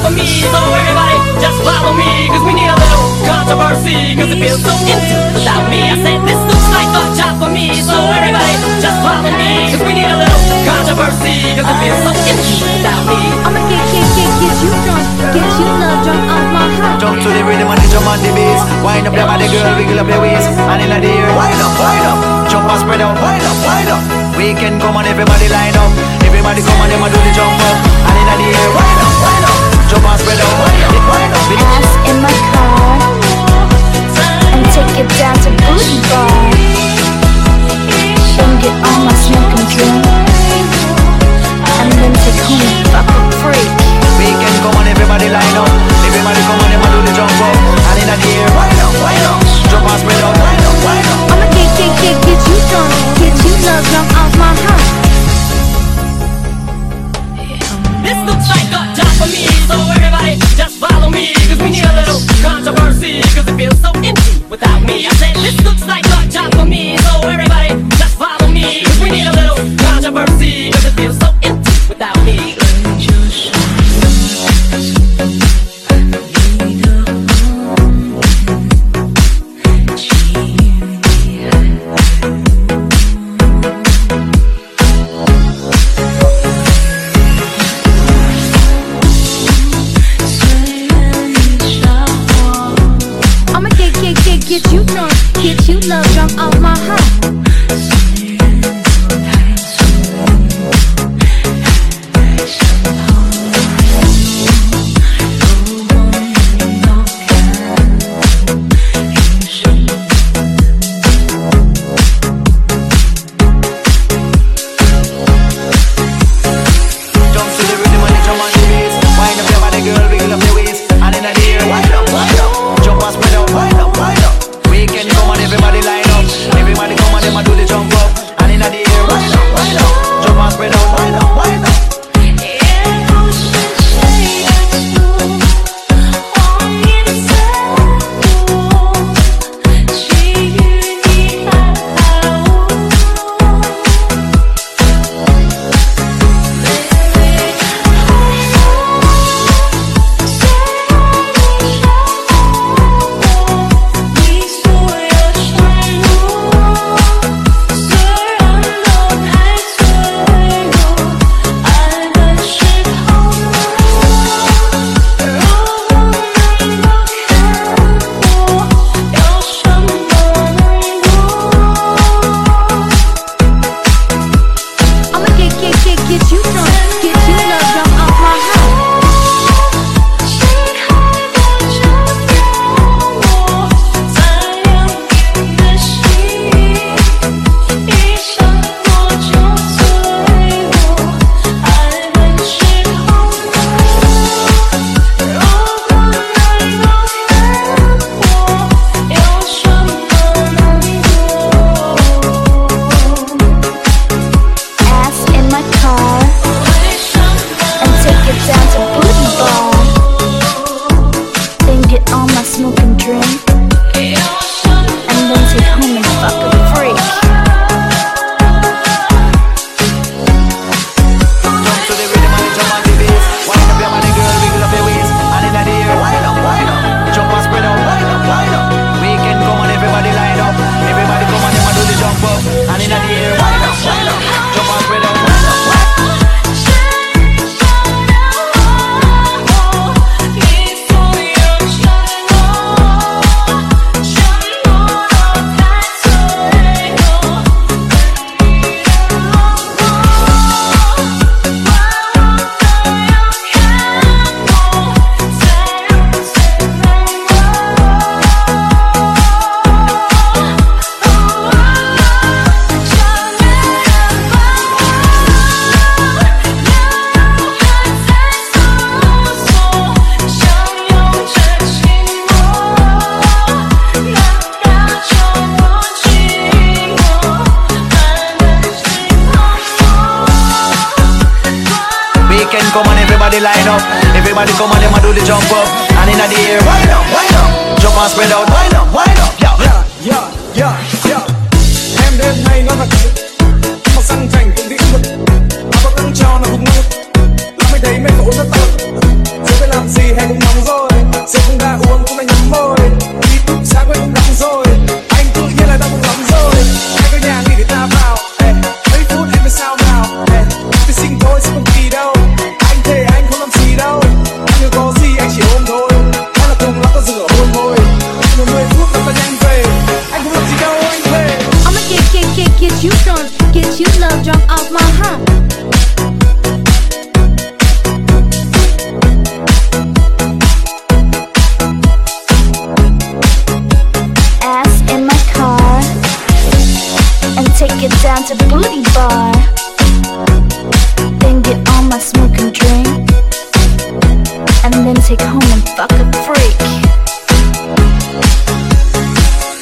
for me. So everybody just follow me, cause we need a little controversy, cause it feels so empty without me. I said this looks like a job for me. So everybody just follow me, cause we need a little controversy, cause it feels so empty without me. I'ma get you drunk, get you love drunk off my heart. Jump to the rhythm and jump on the bass. Wind up your body, girl, wiggle up your waist. And in the air, wind up, jump and spread out, wind up. Weekend come on, everybody line up. Everybody come on, them a do the jump up. And in the air, wind up, jump and spread out, wind up. Ass in my car, and take it down to Booty Bar. Then get on my smoke and drink, and then take home and fuck a freak. Weekend come on, everybody line up. Everybody come on, them a do the jump up. And in the air, wind up, jump and spread out, wind up. I'ma get you drunk, get you love drunk off my heart. This looks like a job for me, so everybody just follow me, cause we need a little controversy, cause it feels so empty without me. I said this looks like a job for me, so everybody just follow me, cause we need a little controversy, cause it feels so empty without me. Get you drunk, get you love drunk off my heart. come on, everybody line up. Everybody come on, them a do the jump up. And in the air, wind up, jump and spread out, wind up, yeah. Em đêm nay nó thật sự, mà sang thành cũng bị bực. Mà có căng cho nó cũng ngực, làm mấy thấy mấy cổ rất thật. Giờ phải làm gì you drunk, get you love drunk off my hump. Ass in my car and take it down to the booty bar. Then get on my smoke and drink, and then take home and fuck a freak.